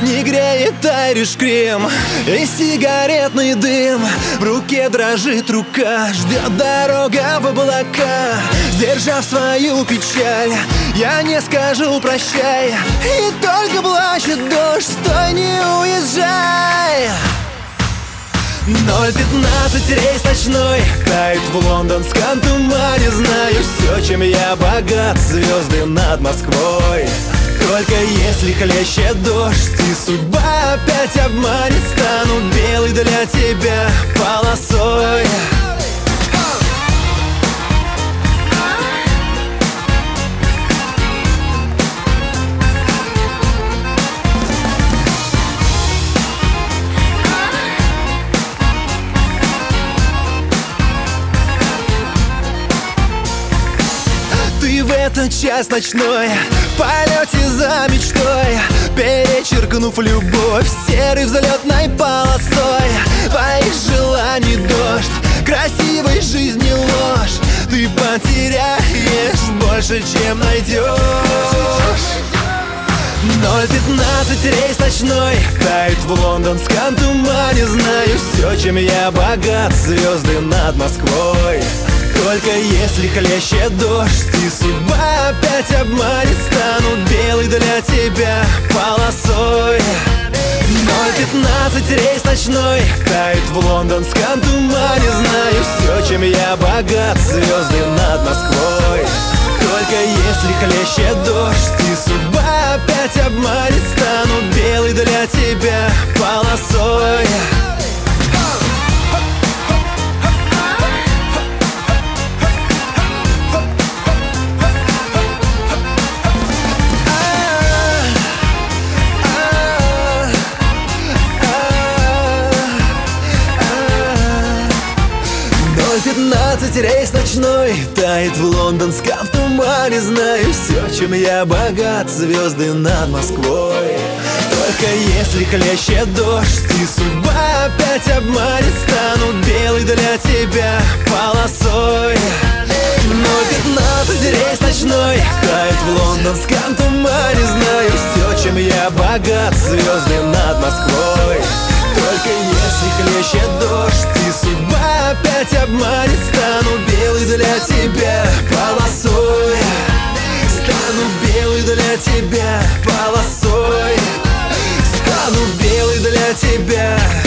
не греет Irish Cream и сигаретный дым. В руке дрожит рука, ждет дорога в облака. Сдержав свою печаль, я не скажу прощай. И только плачет дождь, стой, не уезжай. 0:15, рейс ночной, тает в лондонском тумане. Знаю все, чем я богат, звезды над Москвой. Только если хлещет дождь и судьба опять обманет, стану белый для тебя полосой. Ты в этот час ночной, в полете за мечтой, перечеркнув любовь серой взлетной полосой. Твоих желаний дождь, красивой жизни ложь. Ты потеряешь больше, чем найдешь. 0:15, рейс ночной, тает в лондонском тумане. Знаю все, чем я богат, звезды над Москвой. Только если хлещет дождь и судьба опять обманет, стану белый для тебя полосой. 0:15, рейс ночной, тает в лондонском тумане. Знаю все, чем я богат, звезды над Москвой. Только если хлещет дождь и судьба опять обманет, стану белый для тебя полосой. 0:15, рейс ночной, тает в лондонском тумане. Знаю все, чем я богат, звезды над Москвой. Только если хлещет дождь и судьба опять обманет, стану белый для тебя полосой. 0:15, рейс ночной, тает в лондонском тумане. Знаю все, чем я богат, звезды над Москвой. Только если хлещет дождь и судьба опять обманет, стану белый для тебя полосой. Стану белый для тебя полосой. Стану белый для тебя.